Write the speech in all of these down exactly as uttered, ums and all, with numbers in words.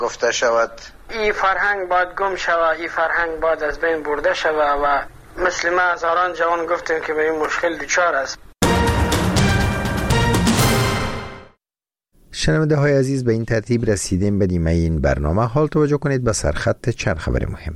گفته شود این فرهنگ باید گم شود، این فرهنگ باید از بین برده شود و مثل ما هزاران جوان گفتیم که به این مشکل دچار است. شنونده های عزیز، به این ترتیب رسیدیم به نیمه این برنامه. حال توجه کنید به سرخط چند خبر مهم.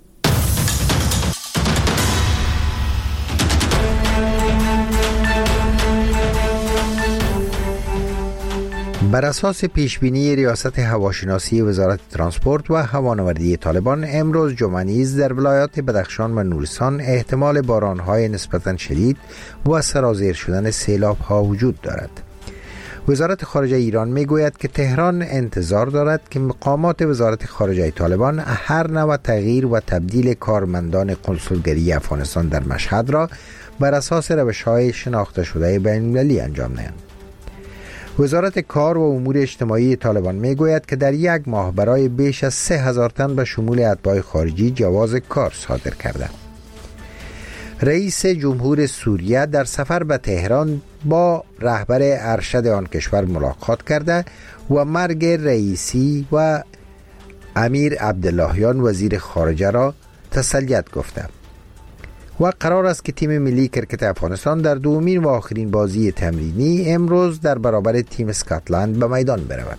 بر اساس پیشبینی ریاست هواشناسی وزارت ترانسپورت و هوانوردی طالبان، امروز جمعه نیز در ولایات بدخشان و نورستان احتمال باران‌های نسبتاً شدید و سرازیر شدن سیلاب‌ها وجود دارد. وزارت خارجه ایران میگوید که تهران انتظار دارد که مقامات وزارت خارجه طالبان هر نوع تغییر و تبدیل کارمندان قنسولگری افغانستان در مشهد را بر اساس روش‌های شناخته شده بین‌المللی انجام دهند. وزارت کار و امور اجتماعی طالبان میگوید که در یک ماه برای بیش از سه هزار تن به شمول اتباع خارجی جواز کار صادر کرده. رئیس جمهور سوریه در سفر به تهران با رهبر ارشد آن کشور ملاقات کرده و مرگ رئیسی و امیر عبداللهیان وزیر خارجه را تسلیت گفته و قرار است که تیم ملی کرکت افغانستان در دومین و آخرین بازی تمرینی امروز در برابر تیم اسکاتلند به میدان برود.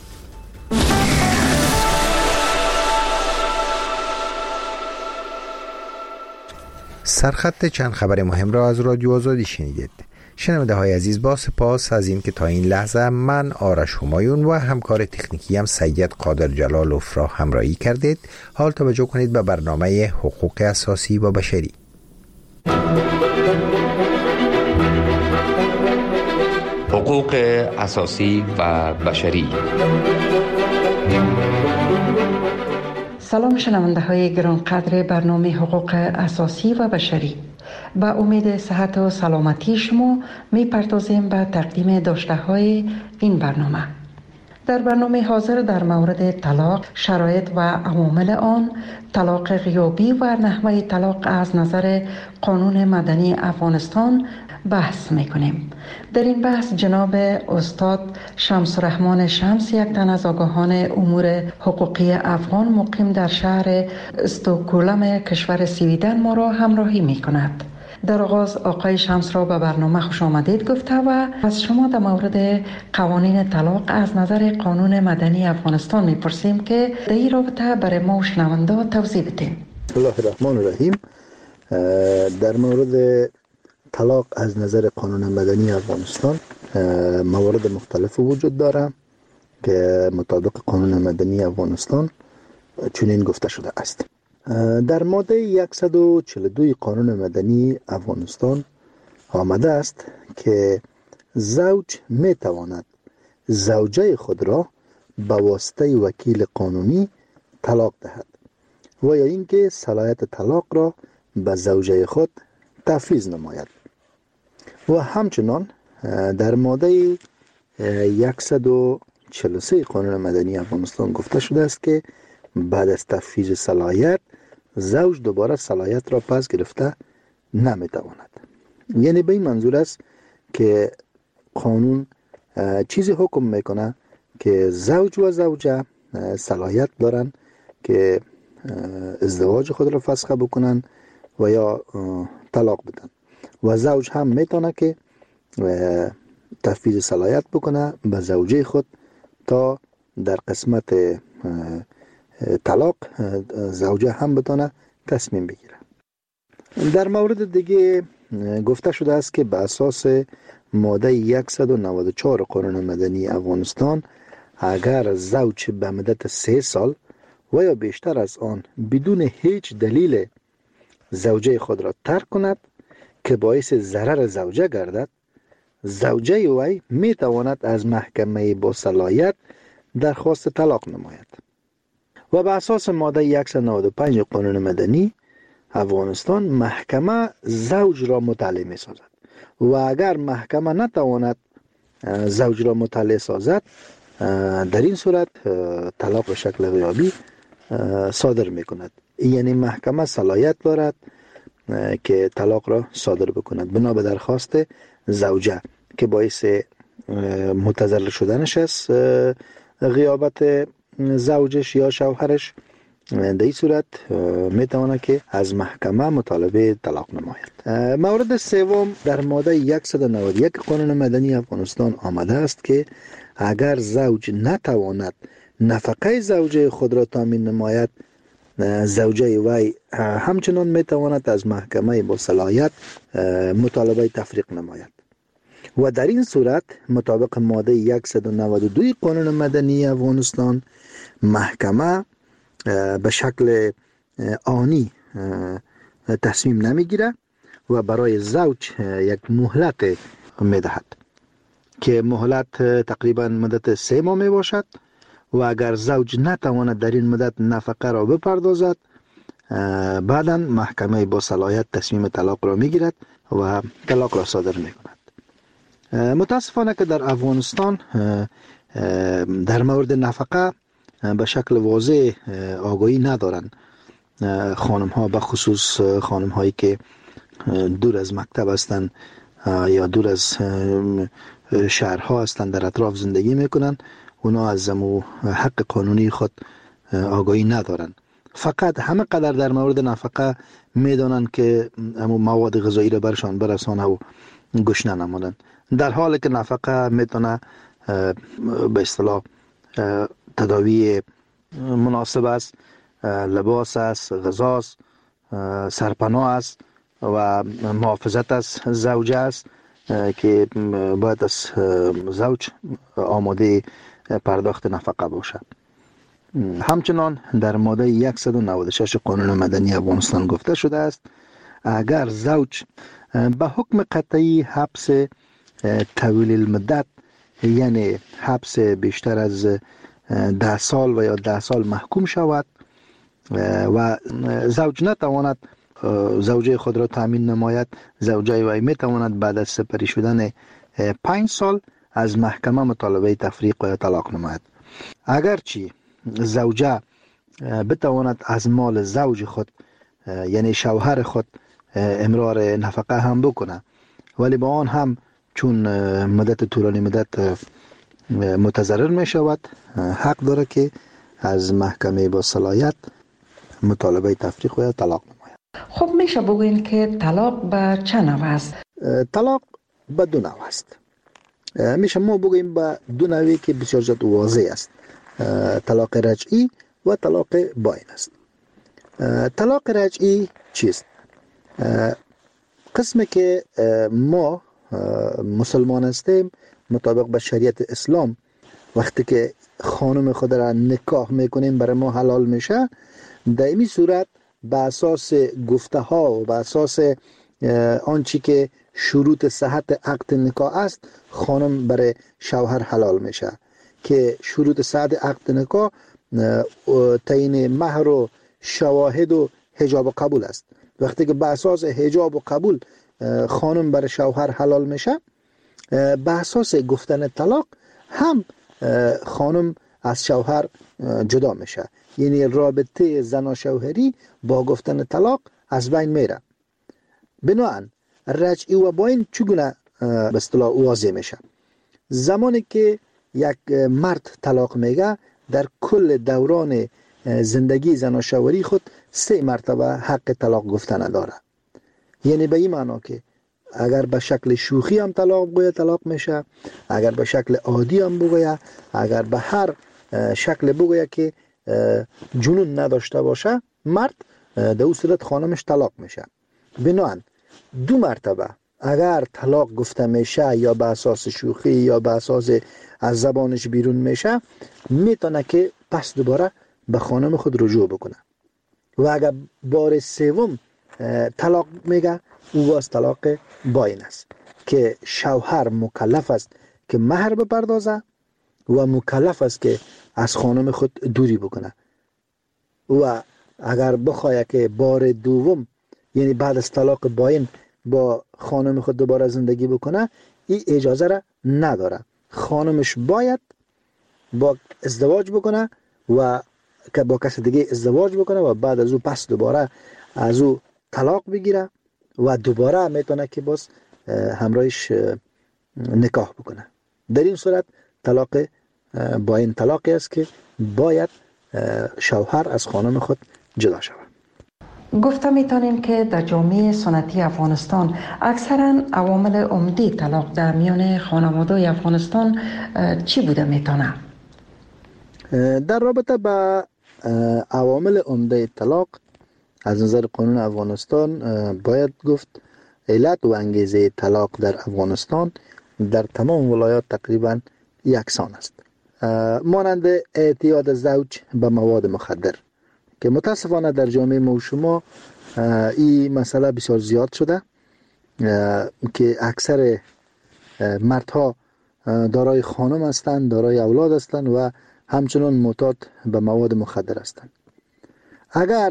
سرخط چند خبر مهم را از رادیو آزادی شنیدید. شنونده های عزیز، با سپاس از این که تا این لحظه من آرش همایون و همکار تکنیکی هم سید قادر جلالوف را همراهی کردید. حال توجه کنید به برنامه حقوق اساسی و بشری. حقوق اساسی و بشری. سلام شنونده های گرانقدر برنامه حقوق اساسی و بشری. با امید صحت و سلامتی شما می پردازیم به تقدیم داشته های این برنامه. در برنامه حاضر در مورد طلاق، شرایط و عوامل آن، طلاق غیابی و نحوه طلاق از نظر قانون مدنی افغانستان بحث میکنیم. در این بحث جناب استاد شمس الرحمن شمس، یک تن از آگاهان امور حقوقی افغان مقیم در شهر استکهلم کشور سویدن ما را همراهی میکند. در آغاز آقای شمس را به برنامه خوش آمدید گفته و از شما در مورد قوانین طلاق از نظر قانون مدنی افغانستان میپرسیم که در این رابطه برای ما و شنونده توضیح بدیم. بسم الله الرحمن الرحیم. در مورد طلاق از نظر قانون مدنی افغانستان موارد مختلف وجود داره که مطابق قانون مدنی افغانستان چنین گفته شده است. در ماده صد و چهل و دو قانون مدنی افغانستان آمده است که زوج می تواند زوجه خود را به واسطه وکیل قانونی طلاق دهد و یا اینکه صلاحیت طلاق را به زوجه خود تفویض نماید. و همچنان در ماده صد و چهل و سه قانون مدنی افغانستان گفته شده است که بعد از تفویض صلاحیت زوج دوباره صلاحیت را پس گرفته نمیتواند. یعنی به این منظور است که قانون چیزی حکم میکنه که زوج و زوجه صلاحیت دارن که ازدواج خود را فسخ بکنن و یا طلاق بدن و زوج هم میتونه که تفویض صلاحیت بکنه به زوجه خود تا در قسمت طلاق زوجه هم بتونه تصمیم بگیره. در مورد دیگه گفته شده است که به اساس ماده صد و نود و چهار قانون مدنی افغانستان اگر زوج به مدت سه سال و یا بیشتر از آن بدون هیچ دلیل زوجه خود را ترک کند که باعث ضرر زوجه گردد، زوجه وی می تواند از محکمه با صلاحیت درخواست طلاق نماید. و به اساس ماده صد و نود و پنج قانون مدنی افغانستان محکمه زوج را مطلع می سازد و اگر محکمه نتواند زوج را مطلع سازد، در این صورت طلاق به شکل غیابی صادر می کند. یعنی محکمه صلاحیت دارد که طلاق را صادر بکند بنا به درخواست زوجه که باعث متضرر شدنش است غیابت زوجش یا شوهرش، در این صورت میتواند که از محکمه مطالبه طلاق نماید. مورد سوم در ماده صد و نود و یک قانون مدنی افغانستان آمده است که اگر زوج نتواند نفقه زوجه خود را تامین نماید، زوجه وی همچنان میتواند از محکمه با صلاحیت مطالبه تفریق نماید و در این صورت مطابق ماده صد و نود و دو قانون مدنی افغانستان محکمه به شکل آنی تصمیم نمیگیره و برای زوج یک مهلت میدهد که مهلت تقریبا مدت سه ماه می باشد و اگر زوج نتواند در این مدت نفقه را بپردازد، بعدا محکمه با صلاحیت تصمیم طلاق را میگیرد و طلاق را صادر میکند. متاسفانه که در افغانستان در مورد نفقه به شکل واضح آگاهی ندارند خانم ها، به خصوص خانم هایی که دور از مکتب هستند یا دور از شهرها هستند، در اطراف زندگی میکنند. اونا از زمو حق قانونی خود آگاهی ندارند، فقط همه قدر در مورد نفقه میدانند که امو مواد غذایی را برشان برسانه و گشنه نمانند، در حالی که نفقه میتونه به اصطلاح تداوی مناسب است، لباس است، غذا است، سرپناه است و محافظت از زوجه است که باید از زوج آماده پرداخت نفقه باشد. همچنان در ماده صد و نود و شش قانون مدنی افغانستان گفته شده است اگر زوج به حکم قطعی حبس طویل المدت، یعنی حبس بیشتر از ده سال و یا ده سال محکوم شود و زوج نتواند زوجه خود را تامین نماید، زوجه وی می تواند بعد از سپری شدن پنج سال از محکمه مطالبه تفریق و طلاق نماید. اگرچه زوجه بتواند از مال زوج خود یعنی شوهر خود امرار نفقه هم بکنه، ولی با آن هم چون مدت طولانی مدت متضرر می شود، حق داره که از محکمه با صلاحیت مطالبه تفریق و طلاق نماید. خب میشه بگوین که طلاق به چه نوع است؟ طلاق به دو نوع است. میشه ما بگوییم به دو نوعی که بسیار زیاد واضح است، طلاق رجعی و طلاق باین است. طلاق رجعی چیست؟ قسمی که ما مسلمان هستیم مطابق به شریعت اسلام وقتی که خانم خود را نکاح میکنیم برای ما حلال میشه، در این صورت به اساس گفته ها و به اساس آنچه که شروط صحت عقد نکاح است خانم برای شوهر حلال میشه که شروط صحت عقد نکاح تعیین مهر و شواهد و حجاب و قبول است. وقتی که به اساس حجاب و قبول خانم برای شوهر حلال میشه، به اساس گفتن طلاق هم خانم از شوهر جدا میشه، یعنی رابطه زن و شوهری با گفتن طلاق از بین میره. بنابراین رجعی و باین چگونه به اصطلاح واضح میشه؟ زمانی که یک مرد طلاق میگه در کل دوران زندگی زن و شوهری خود سه مرتبه حق طلاق گفتن داره، یعنی به این معنا که اگر به شکل شوخی هم طلاق بگوید طلاق میشه، اگر به شکل عادی هم بگوید، اگر به هر شکل بگوید که جنون نداشته باشه مرد، در اون صورت خانمش طلاق میشه. بنابراین دو مرتبه اگر طلاق گفته میشه یا به اساس شوخی یا به اساس از زبانش بیرون میشه، میتونه که پس دوباره به خانم خود رجوع بکنه و اگر بار سوم طلاق میگه او باز طلاق باین است که شوهر مکلف است که مهر بپردازه و مکلف است که از خانم خود دوری بکنه و اگر بخواه که بار دوم یعنی بعد از طلاق باین با خانم خود دوباره زندگی بکنه، این اجازه را نداره. خانمش باید با ازدواج بکنه و که با کس دیگه ازدواج بکنه و بعد از او پس دوباره از او طلاق بگیره و دوباره میتونه که باز همراهش نکاح بکنه. در این صورت طلاق باین طلاقی است که باید شوهر از خانم خود جدا شود. گفته میتونیم که در جامعه سنتی افغانستان اکثرا عوامل عمده طلاق در میان خانواده افغانستان چی بوده میتونه؟ در رابطه با عوامل عمده طلاق از نظر قانون افغانستان باید گفت علت و انگیزه طلاق در افغانستان در تمام ولایات تقریبا یکسان است، مانند اعتیاد زوج به مواد مخدر که متاسفانه در جامعه ما و شما این مسئله بسیار زیاد شده که اکثر مردها دارای خانم هستند، دارای اولاد هستند و همچنان معتاد به مواد مخدر هستند. اگر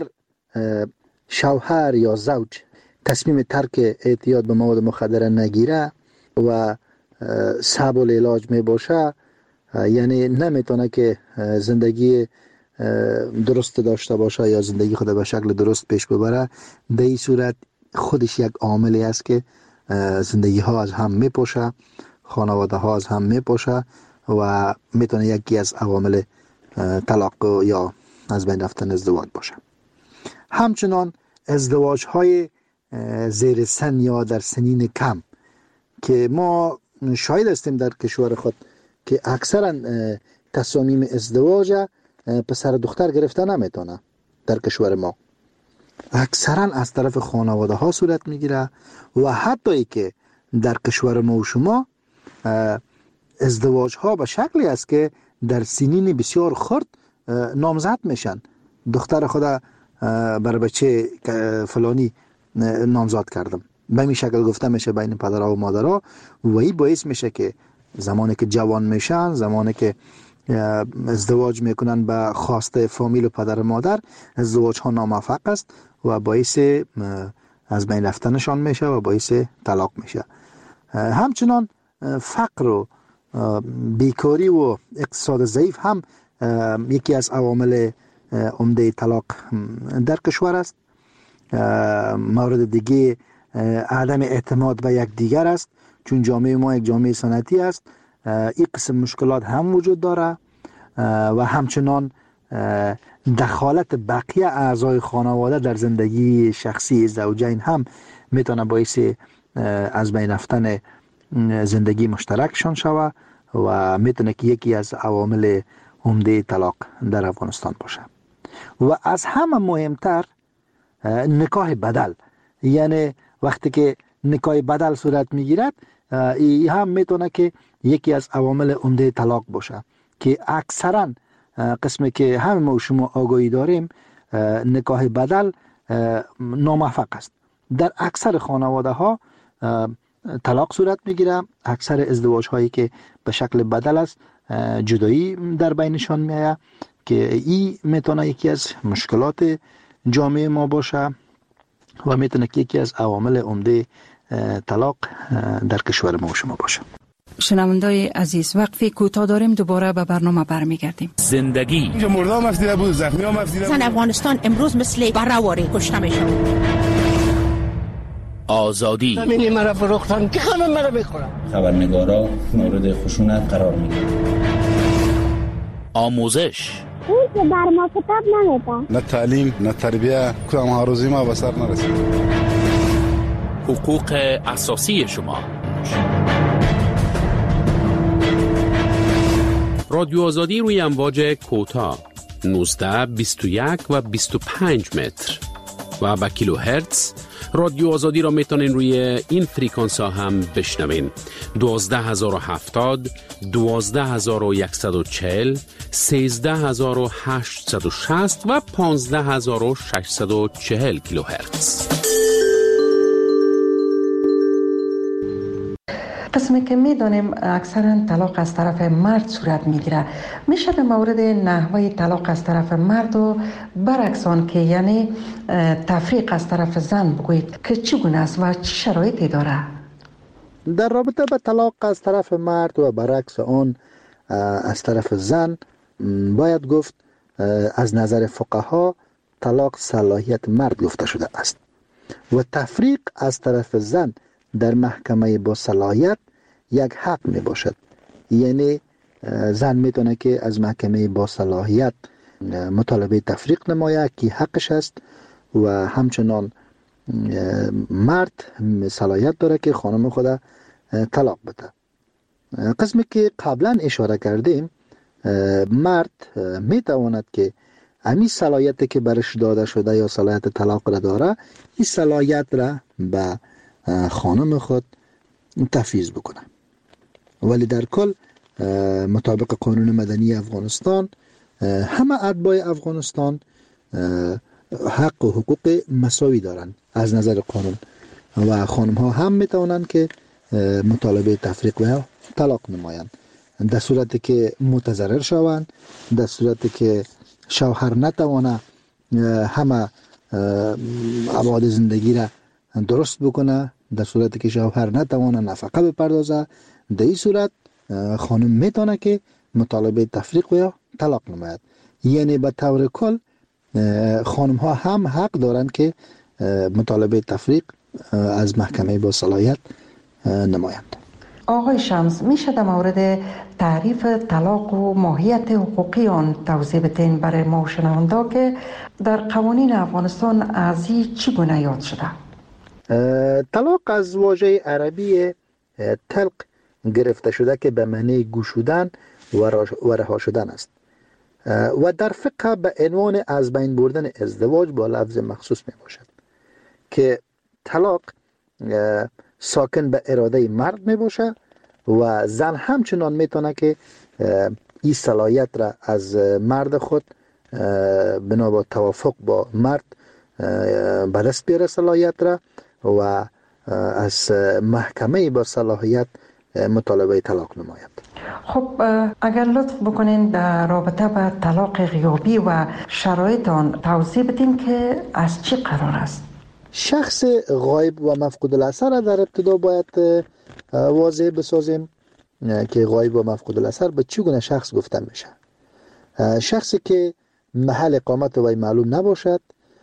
شوهر یا زوج تصمیم ترک اعتیاد به مواد مخدر نگیره و صعب العلاج می باشه، یعنی نمیتونه که زندگی درست داشته باشه یا زندگی خود به شکل درست پیش ببره، در این صورت خودش یک عاملی است که زندگی ها از هم میپاشه، خانواده ها از هم میپاشه و میتونه یکی از عوامل طلاق یا از بین رفتن ازدواج باشه. همچنان ازدواج های زیر سن یا در سنین کم که ما شاهد هستیم در کشور خود که اکثرا تصامیم ازدواج پسر دختر گرفته نمیتونه. در کشور ما اکثرا از طرف خانواده ها صورت میگیره و حتی ای که در کشور ما و شما ازدواج ها به شکلی است که در سنین بسیار خرد نامزد میشن. دختر خدا برای بچه فلانی نامزد کردم، به این شکل گفته میشه بین پدرها و مادرها و این باعث میشه که زمانی که جوان میشن، زمانی که ازدواج میکنن به خواسته فامیل و پدر و مادر، ازدواج ها ناموفق است و باعث از بین رفتنشان میشه و باعث طلاق میشه. همچنان فقر و بیکاری و اقتصاد ضعیف هم یکی از عوامل عمده طلاق در کشور است. مورد دیگه عدم اعتماد به یک دیگر است، چون جامعه ما یک جامعه سنتی است. این قسم مشکلات هم وجود داره و همچنان دخالت بقیه اعضای خانواده در زندگی شخصی زوجین هم میتونه باعث از بین رفتن زندگی مشترکشان شوه و میتونه که یکی از عوامل عمده طلاق در افغانستان باشه. و از همه مهمتر نکاح بدل، یعنی وقتی که نکاح بدل صورت میگیرد، این هم میتونه که یکی از عوامل عمده طلاق باشه که اکثرا قسمی که همه ما و شما آگاهی داریم نکاح بدل ناموفق است. در اکثر خانواده ها طلاق صورت میگیره. اکثر ازدواج هایی که به شکل بدل است جدایی در بینشان میآید که این میتونه یکی از مشکلات جامعه ما باشه و میتونه که یکی از عوامل عمده طلاق در کشور ما و شما باشه. شنوندای عزیز، وقفی کوتاه داریم، دوباره به برنامه برمیگردیم. زندگی اینجا مردم افزیده بود، زخمی هم افزیده بود. زن افغانستان امروز مثل برآوری کشته میشه. آزادی همینی مرا فروختن که خانم مرا بخورم. خبرنگارا مورد خشونت قرار میگیرن. آموزش اون که بر ما کتاب نمیده، نه تعلیم نه تربیه، کدام ها روزی ما به سر نرسید. حقوق اساسی شما. رادیو آزادی روی امواج کوتاه نوزده، بیست و یک و بیست و پنج متر و با کیلو هرتز. رادیو آزادی را میتونین روی این فریکانس ها هم بشنوین: دوازده هزار و هفتاد، دوازده هزار و صد و چهل، سیزده هزار و هشتصد و شصت و پانزده هزار و ششصد و چهل کیلو هرتز. قسمی که میدانیم اکثرا طلاق از طرف مرد صورت میگیره، میشه به مورد نحوه طلاق از طرف مرد و برعکس آن که یعنی تفریق از طرف زن بگویید که چگونه است و چه شرایطی داره؟ در رابطه با طلاق از طرف مرد و برعکس آن از طرف زن باید گفت از نظر فقها طلاق صلاحیت مرد گفته شده است و تفریق از طرف زن در محکمه با صلاحیت یک حق می باشد، یعنی زن میتونه که از محکمه با صلاحیت مطالبه تفریق نماید که حقش است و همچنان مرد صلاحیت داره که خانم خود طلاق بده. قسمی که قبلا اشاره کردیم، مرد میتواند که امی صلاحیت که برش داده شده یا صلاحیت طلاق را داره، این صلاحیت را به خانم خود تفویض بکنه. ولی در کل مطابق قانون مدنی افغانستان همه اتباع افغانستان حق و حقوق مساوی دارند از نظر قانون و خانم ها هم میتوانند که مطالبه تفریق و طلاق نمایند در صورتی که متضرر شوند، در صورتی که شوهر نتوانه همه ابعاد زندگی را درست بکنه، در صورتی که شوهر نتوانه نفقه بپردازه، در این صورت خانم میتونه که مطالبه تفریق و طلاق نماید. یعنی به طور کل خانم ها هم حق دارند که مطالبه تفریق از محکمه با صلاحیت نمایند. آقای شمس، میشه در مورد تعریف طلاق و ماهیت حقوقی آن توضیح بدین برای ما شنوندا که در قوانین افغانستان از این چگونه یاد شده؟ طلاق از واژه عربی طلق گرفته شده که به معنی گشودن و رها شدن است و در فقه به عنوان از بین بردن ازدواج با لفظ مخصوص می باشد که طلاق ساکن به اراده مرد می باشه و زن همچنان می تونه که این صلاحیت را از مرد خود بنا با توافق با مرد به دست بیاره صلاحیت را و از محکمه با صلاحیت مطالبه طلاق نماید. خب اگر لطف بکنین در رابطه با طلاق غیابی و شرایط آن توضیح بدین که از چی قرار است؟ شخص غایب و مفقود الاثر در ابتدا باید واضح بسازیم که غایب و مفقود الاثر به چگونه شخص گفته میشه. شخصی که محل اقامت وی معلوم نباشد،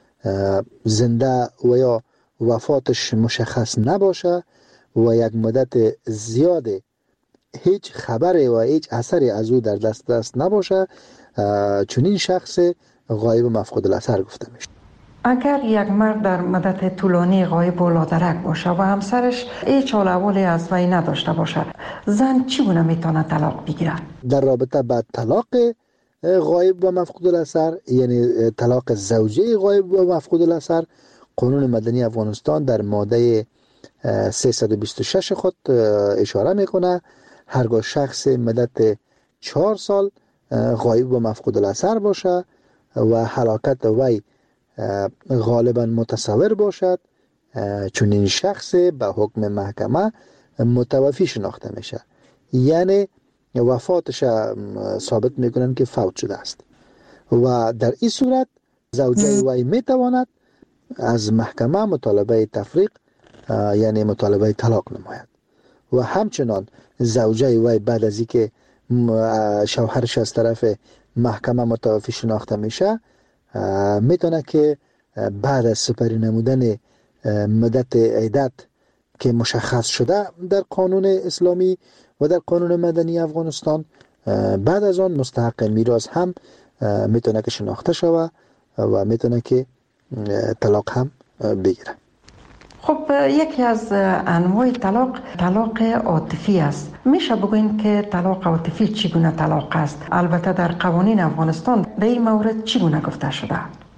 زنده و یا وفاتش مشخص نباشه و یک مدت زیاد هیچ خبری و هیچ اثری از او در دست دست نباشه، چنین شخص غایب و مفقود الاثر گفته میشه. اگر یک مرد در مدت طولانی غایب و لادرک باشه و همسرش هیچ حال احوالی از وی نداشته باشه، زن چگونه میتونه طلاق بگیره؟ در رابطه با طلاق غایب و مفقود الاثر، یعنی طلاق زوجه غایب و مفقود الاثر، قانون مدنی افغانستان در ماده سیصد و بیست و شش خود اشاره میکنه هرگاه شخص مدت چهار سال غایب و مفقود الاثر باشه و هلاکت وی غالبا متصور باشد، چون این شخص به حکم محکمه متوفی شناخته میشه، یعنی وفاتش ثابت میکنن که فوت شده است و در این صورت زوجه وی میتواند از محکمه مطالبه تفریق یعنی مطالبه طلاق نماید و همچنان زوجه وی بعد از اینکه شوهرش از طرف محکمه متوفی شناخته میشه میتونه که بعد از سپری نمودن مدت عدت که مشخص شده در قانون اسلامی و در قانون مدنی افغانستان، بعد از آن مستحق میراث هم میتونه که شناخته شوه و میتونه که طلاق هم بگیره. خب یکی از انواع طلاق طلاق عاطفی است. میشه بگوین که طلاق عاطفی چگونه طلاق است؟ البته در قوانین افغانستان در این مورد چگونه گفته شده؟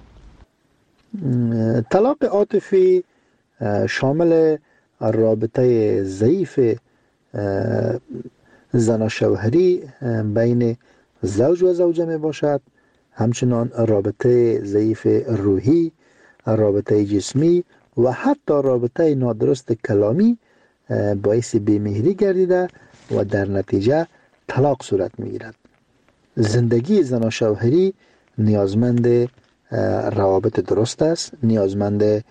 طلاق عاطفی شامل رابطه ضعیف زن شوهری بین زوج و زوجه می باشد، همچنان رابطه ضعیف روحی، رابطه جسمی و حتی رابطه نادرست کلامی باعث بیمهری گردیده و در نتیجه طلاق صورت می گیرد. زندگی زن و شوهری نیازمند روابط درست است، نیازمند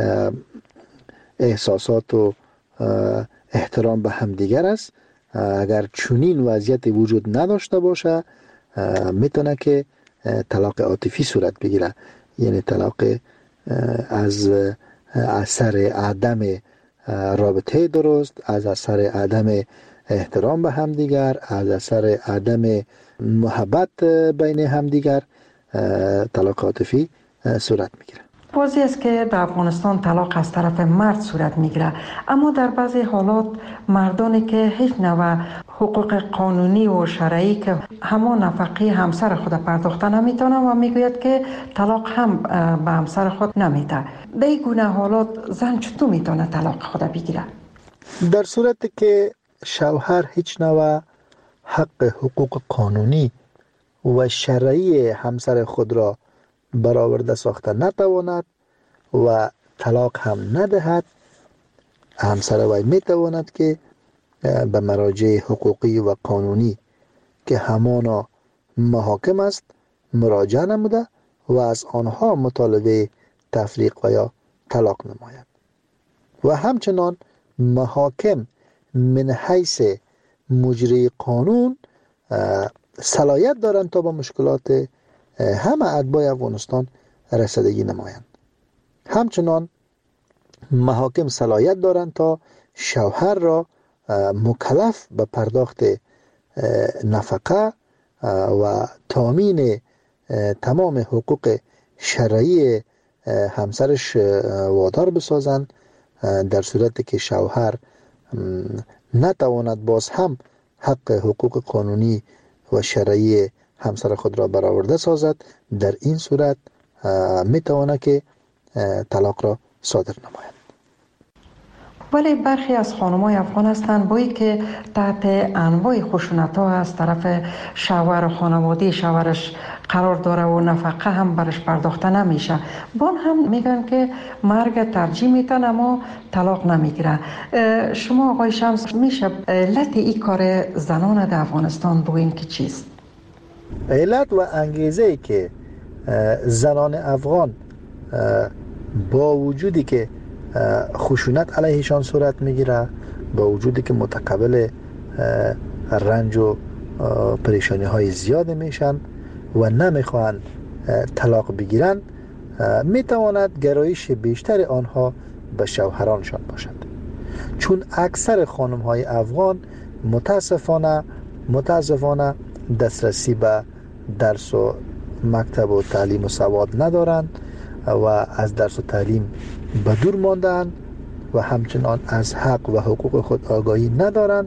احساسات و احترام به همدیگر است. اگر چنین وضعیت وجود نداشته باشه میتونه که طلاق عاطفی صورت بگیره، یعنی طلاق از اثر عدم رابطه درست، از اثر عدم احترام به همدیگر، از اثر عدم محبت بین همدیگر طلاق عاطفی صورت میگیره. واضح است که در افغانستان طلاق از طرف مرد صورت میگیره، اما در بعضی حالات مردانی که هیچ نوع حقوق قانونی و شرعی که همان نفقه همسر خود پرداخته نمیتونه و میگوید که طلاق هم به همسر خود نمیده. در این گونه حالات زن چطور میتونه طلاق خود بگیره؟ در صورتی که شوهر هیچ نوع حق حقوق قانونی و شرعی همسر خود را برآورده ساخته نتواند و طلاق هم ندهد، همسر وی میتواند که به مراجع حقوقی و قانونی که همانا محاکم است مراجعه نموده و از آنها مطالبه تفریق و یا طلاق نماید. و همچنان محاکم من حیث مجری قانون صلاحیت دارند تا با مشکلات همه اتباع افغانستان رسیدگی نمایند. همچنان محاکم صلاحیت دارند تا شوهر را مکلف به پرداخت نفقه و تامین تمام حقوق شرعی همسرش وادار بسازند، در صورتی که شوهر نتواند باز هم حق حقوق قانونی و شرعی همسر خود را برآورده سازد. در این صورت میتواند که طلاق را صادر نماید. ولی برخی از خانم‌های افغان هستند با اینکه تحت انواع خشونت‌ها از طرف شوهر و خانواده شوهرش قرار داره و نفقه هم برش پرداخته نمیشه، بان هم میگن که مرگ ترجیح میتن اما طلاق نمیگیره. شما آقای شمس میشه علت این کار زنان در افغانستان بگوین که چیست؟ علت و انگیزه که زنان افغان با وجودی که خشونت علیهشان صورت میگیره، با وجودی که متقبل رنج و پریشانی های زیاد میشن و نمیخوان طلاق بگیرن، میتواند گرایش بیشتر آنها به شوهرانشان باشد. چون اکثر خانم های افغان متاسفانه متاسفانه دسترسی به درس و مکتب و تعلیم و سواد ندارند و از درس و تعلیم به دور ماندند و همچنان از حق و حقوق خود آگاهی ندارند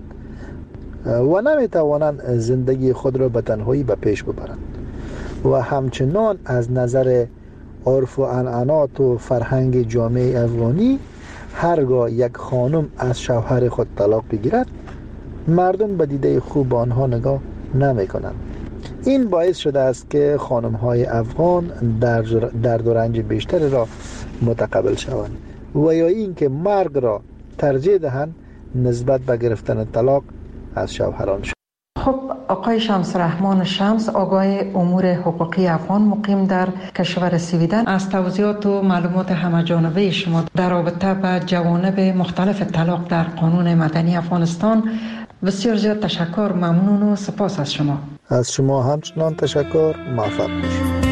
و نمیتوانند زندگی خود را به تنهایی به پیش ببرند و همچنان از نظر عرف و عنعنات و فرهنگ جامعه افغانی هرگاه یک خانم از شوهر خود طلاق بگیرد، مردم به دیده خوب آنها نگاه نمی کنند. این باعث شده است که خانم های افغان درد و رنج بیشتر را متقبل شوند و یا این که مرگ را ترجیح دهند نسبت به گرفتن طلاق از شوهرانشان. خب آقای شمس رحمان شمس، آگاه امور حقوقی افغان مقیم در کشور سویدن، از توضیحات و معلومات همه‌جانبه شما در رابطه با جوانب مختلف طلاق در قانون مدنی افغانستان بسیار زیاد تشکر، ممنون و سپاس از شما. از شما همچنان تشکر، موفق باشید.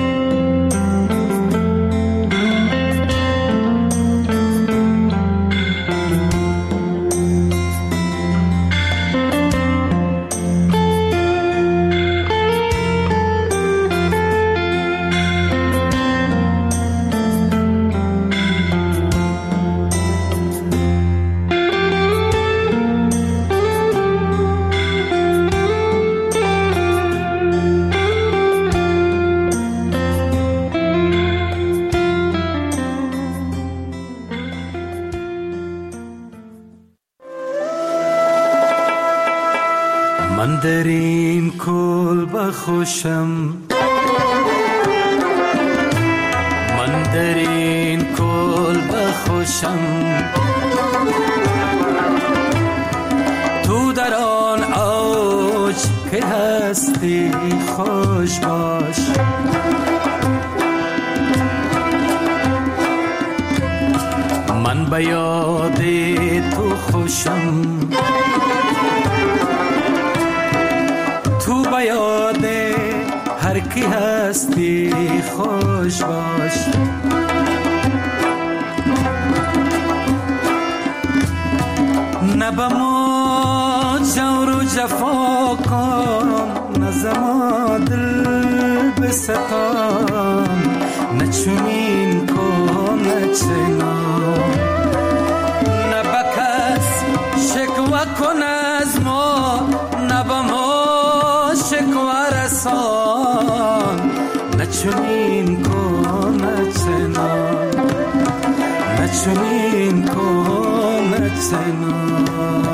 من در این کلبه خوشم، من در این کلبه خوشم، تو در آن اوج که هستی خوش باش. من به یاد تو خوشم، تو به یاد هر کی هستی خوش باش. نه به موج جور و جفا کن نزما دل بستان نچونین کن نچنان نبکس شکوه کن از ما نبا ما شکوه رسان نچونین کن نچنان نچونین کن نچنان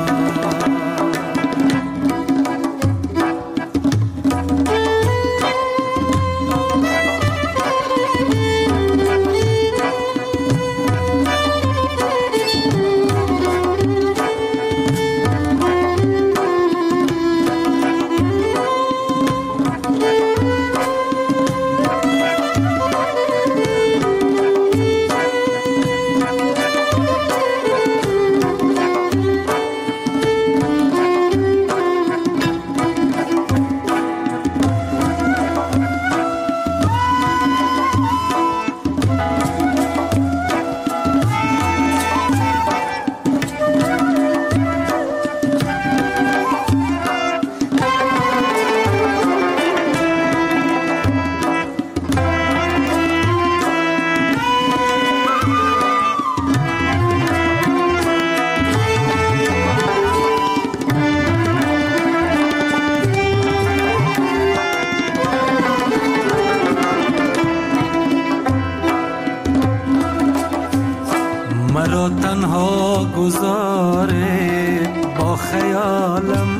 مرا تنها گذاره با خیالم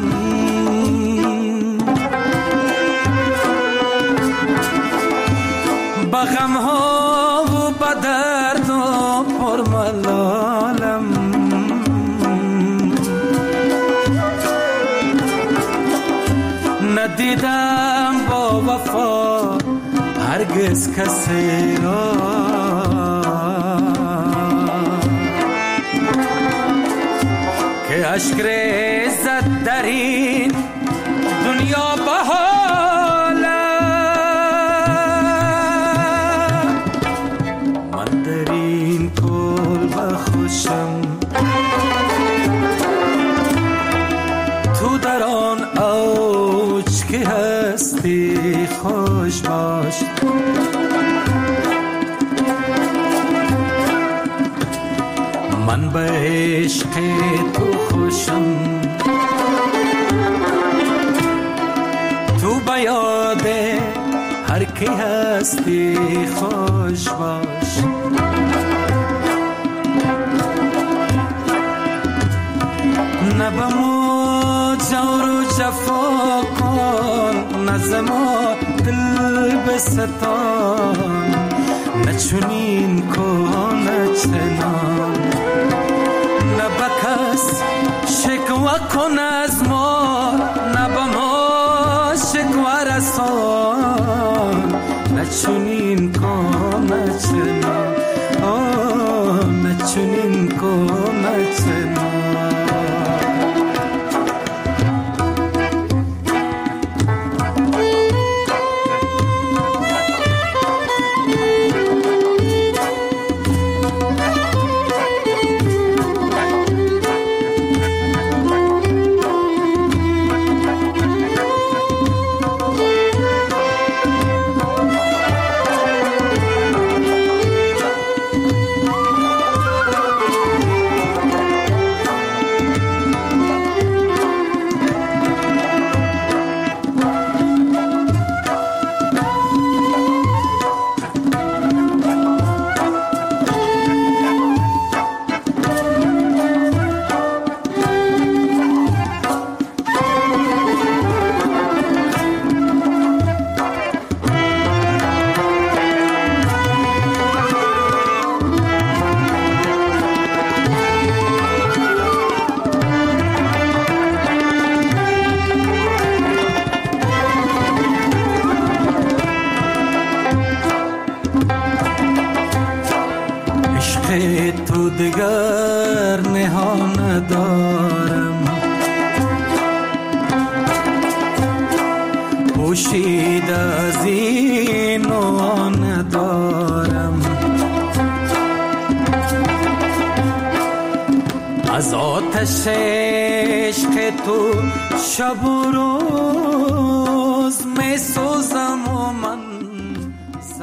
با غم ها و با درد و پرملالم ندیدم با وفا هرگز کسی را که اشک ریزد در این دنیا با حالم من در این کلبه خوشم تو در آن اوج که هستی خوش باش من به عشق تو خوشم تو به یاد هر کی هستی خوش باش نبمو جور و جفا کن نزما دل بستان نچونین کن نچنان نبکس شکوه کن از ما نبا ما شکوه رسان نچونین کن نچنان آه نچونین کن نچنان تو دیگر نهان دارم پوشید از این آن دارم از آتش عشق تو شب و روز می سوزم و من